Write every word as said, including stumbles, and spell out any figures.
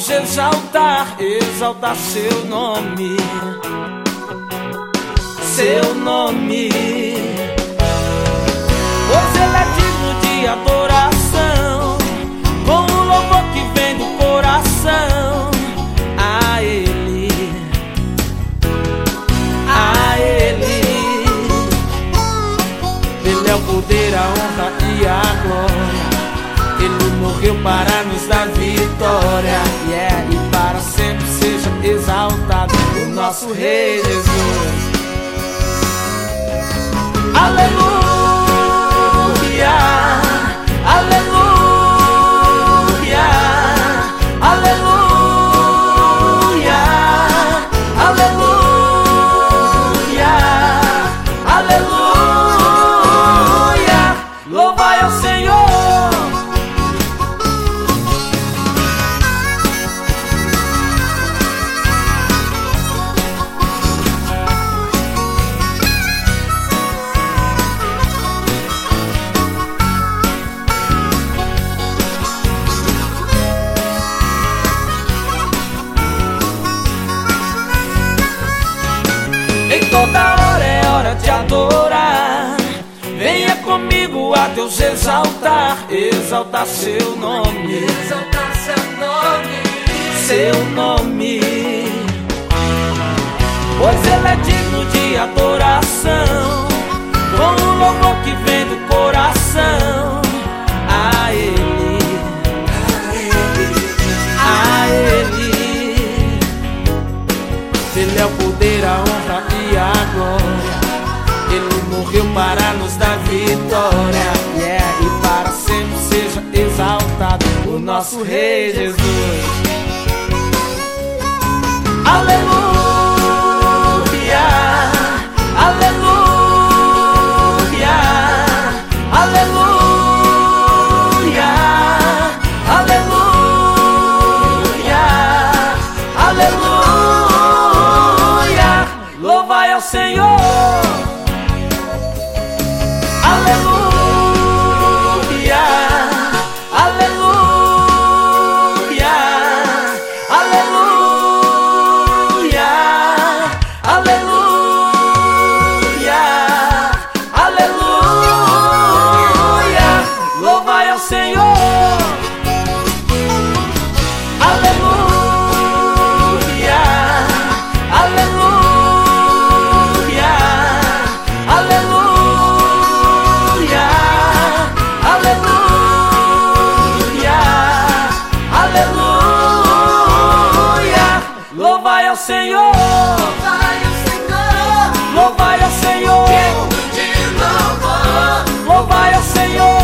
Deus exaltar, exaltar seu nome, seu nome. Pois Ele é digno de adoração, com o louvor que vem do coração. A Ele, a Ele, Ele é o poder, a honra e a glória. Ele morreu para nos dar vitória, yeah. E para sempre seja exaltado o nosso Rei Jesus. Aleluia, aleluia, aleluia, aleluia, aleluia. Louvai ao Senhor. Em toda hora é hora de adorar. Venha comigo a Deus exaltar, exaltar seu nome, exaltar seu nome, seu nome. Pois Ele é digno de adoração, com o louvor que vem do coração. A Ele, a Ele, Ele é o poder, a honra e a glória. Ele morreu para nos dar vitória, yeah. E para sempre seja exaltado o nosso Rei Jesus. Aleluia, aleluia, aleluia, aleluia, aleluia. Louvai ao Senhor. Aleluia, aleluia, aleluia, aleluia, aleluia. Louvai ao Senhor. Aleluia, aleluia, aleluia, aleluia, aleluia. Louvai ao Senhor. vai ao Senhor, Louvai ao Senhor. digno de louvor. Louvai ao Senhor.